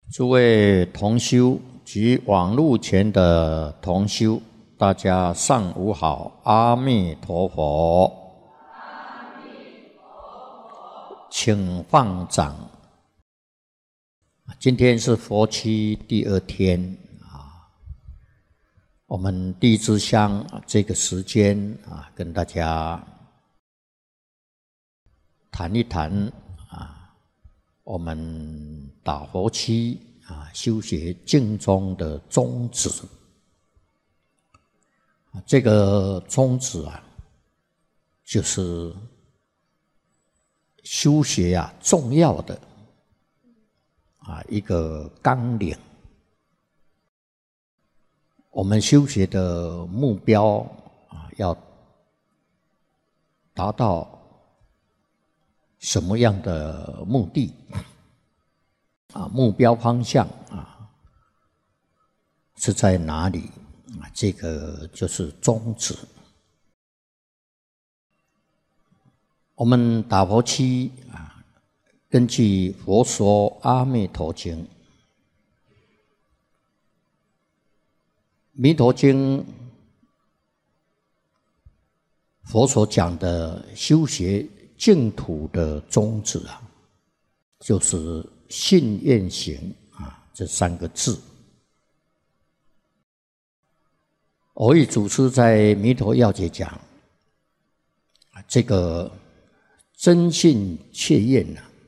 诸位同修及网络前的同修，大家上午好，阿弥陀佛。请放掌。今天是佛期第2天我们第一支香这个时间跟大家谈一谈我们打佛期修学净宗的宗旨。这个宗旨就是修学重要的一个纲领。我们修学的目标要达到什么样的目的目标方向是在哪里这个就是宗旨。我们打佛期根据《佛说阿弥陀经》，《弥陀经》佛所讲的修学净土的宗旨就是信愿行这3个字。蕅益祖师在《弥陀要解》讲，这个真信切愿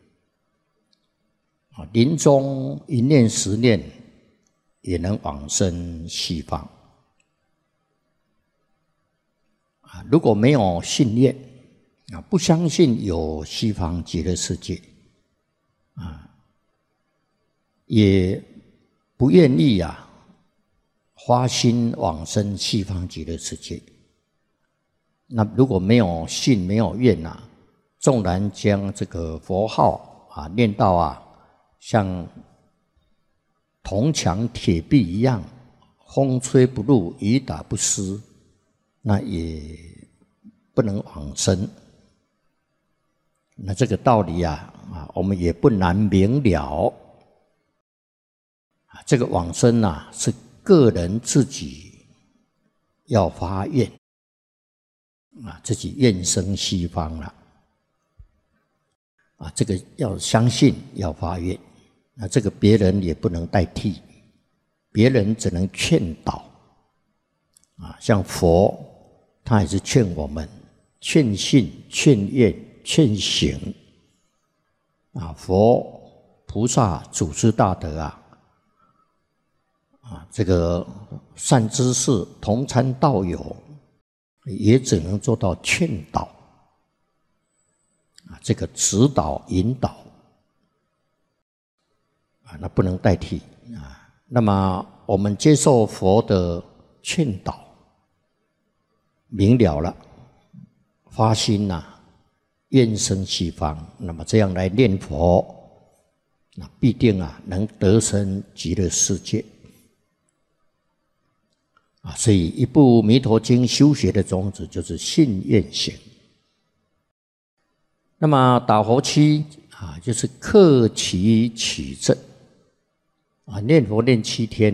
临终1念10念也能往生西方。如果没有信念不相信有西方极乐世界也不愿意发心往生西方极乐世界，那如果没有信没有愿纵然将这个佛号念到像铜墙铁壁一样，风吹不入，雨打不湿，那也不能往生。那这个道理我们也不难明了。这个往生是个人自己要发愿自己愿生西方了这个要相信，要发愿。那这个别人也不能代替，别人只能劝导像佛他也是劝我们劝信、劝愿、劝行佛菩萨祖师大德这个善知识同参道友也只能做到劝导这个指导引导那不能代替那么我们接受佛的劝导，明了了，发心愿生西方，那么这样来念佛那必定能得生极乐世界所以一部《弥陀经》修学的宗旨就是信愿行。那么打佛期就是克期取正念佛念7天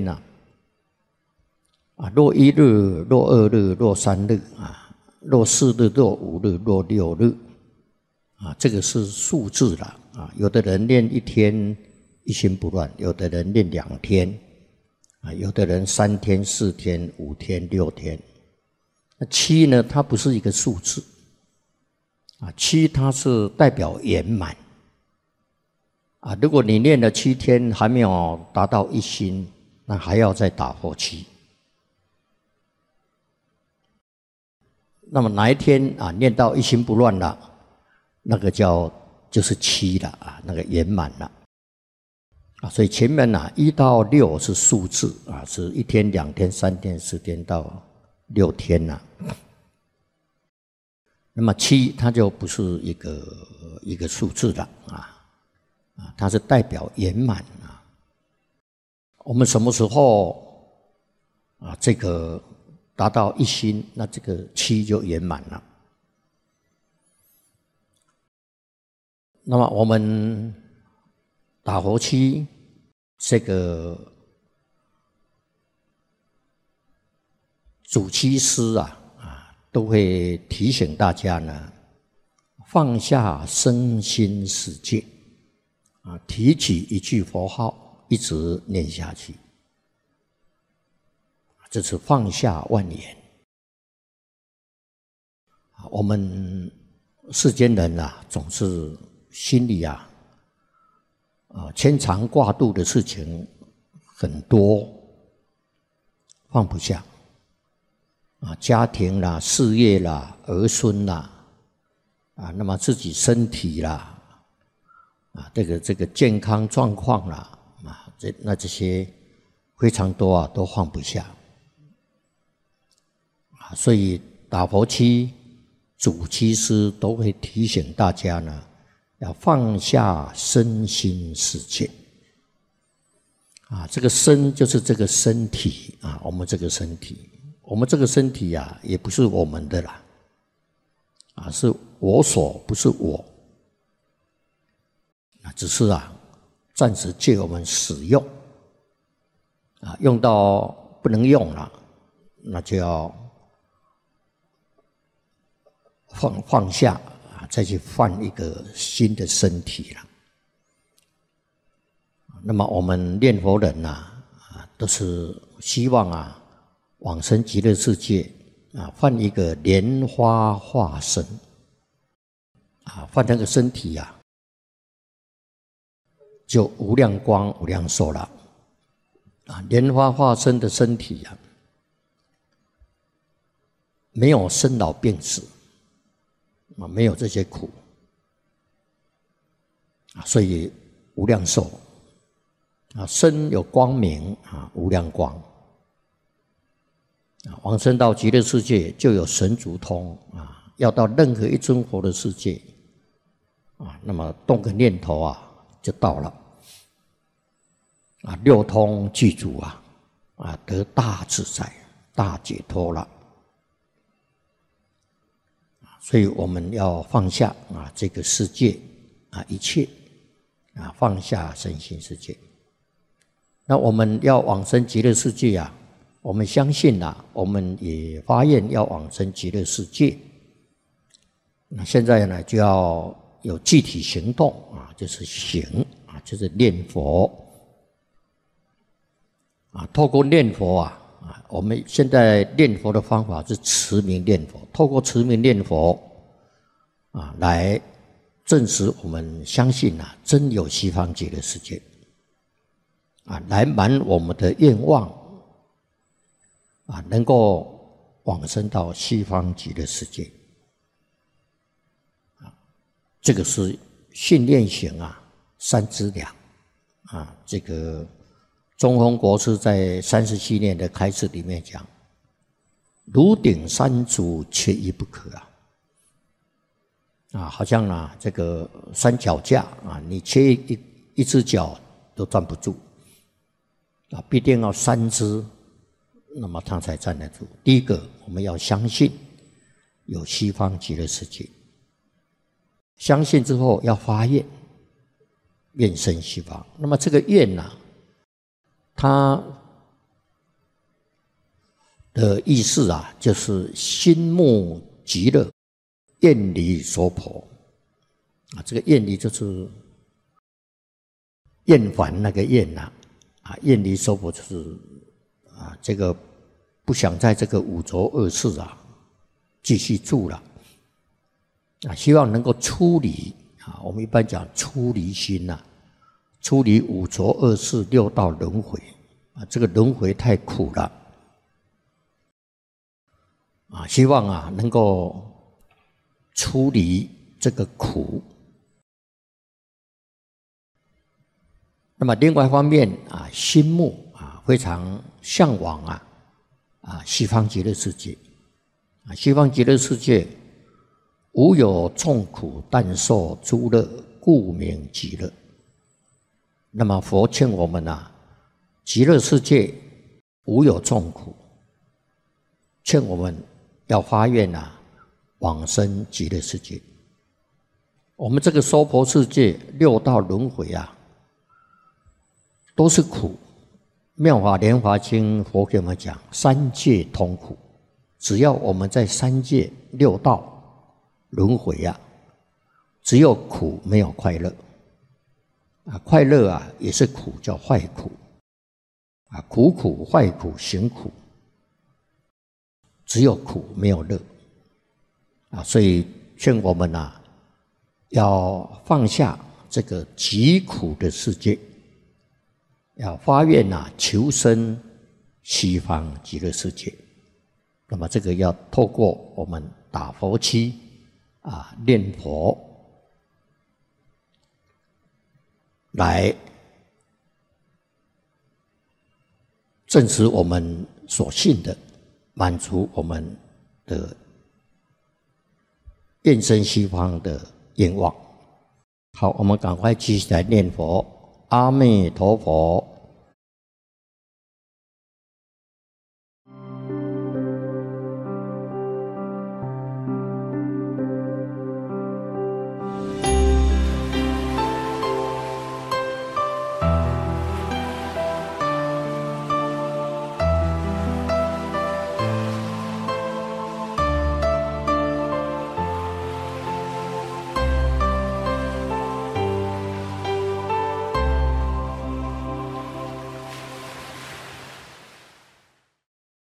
若1日，若2日，若3日若4日，若5日，若6日这个是数字了有的人念1天一心不乱，有的人念2天有的人3天、4天、5天、6天。那7呢，它不是一个数字7它是代表圆满如果你念了7天还没有达到一心，那还要再打佛期。那么哪一天念到一心不乱了，那个就是7了那个圆满了所以前面1到6是数字是1天、2天、3天、4天到6天那么7它就不是一个数字了它是代表圆满我们什么时候这个达到一心，那这个7就圆满了。那么我们打佛期这个主七师都会提醒大家呢，放下身心世界提起一句佛号，一直念下去，这是放下万言。我们世间人总是心里牵肠挂肚的事情很多，放不下家庭啦、事业啦、儿孙啦那么自己身体啦这个健康状况啦这些非常多都放不下所以打佛七、主七师都会提醒大家呢，要放下身心世界这个身就是这个身体我们这个身体，我们这个身体也不是我们的啦是我所不是我只是暂时借我们使用用到不能用了，那就要放下再去换一个新的身体了。那么我们念佛人都是希望往生极乐世界换一个莲花化身换那个身体就无量光无量寿了莲花化身的身体没有生老病死没有这些苦所以无量寿身有光明无量光往生到极乐世界就有神足通要到任何一尊佛的世界那么动个念头就到了六通具足得大自在大解脱了。所以我们要放下这个世界一切放下身心世界。那我们要往生极乐世界我们相信我们也发愿要往生极乐世界。那现在呢，就要有具体行动就是行就是念佛透过念佛我们现在念佛的方法是持名念佛，透过持名念佛来证实我们相信真有西方极乐世界来满我们的愿望能够往生到西方极乐世界这个是信念行三资粮这个中峰国师在37年的开示里面讲，炉鼎三足缺一不可好像这个三脚架你缺一只脚都站不住必定要三只，那么它才站得住。第一个，我们要相信有西方极乐世界，相信之后要发愿，愿生西方。那么这个愿它的意思就是心慕极乐，愿离娑婆这个愿离就是厌烦那个厌愿离娑婆就是这个不想在这个五浊恶世继续住了希望能够出离我们一般讲出离心出离五浊恶世六道轮回这个轮回太苦了希望能够出离这个苦。那么另外一方面心慕非常向往西方极乐世界西方极乐世界无有众苦，但受诸乐，故名极乐。那么佛劝我们极乐世界无有众苦，劝我们要发愿往生极乐世界。我们这个娑婆世界六道轮回都是苦。妙法莲华经佛给我们讲，三界通苦。只要我们在三界六道轮回啊，只有苦没有快乐啊，快乐啊也是苦，叫坏苦啊，苦苦坏苦行苦，只有苦没有乐啊，所以劝我们啊，要放下这个极苦的世界，要发愿啊，求生西方极乐世界。那么这个要透过我们打佛七啊，念佛来证实我们所信的，满足我们的愿生西方的愿望。好，我们赶快继续来念佛。阿弥陀佛。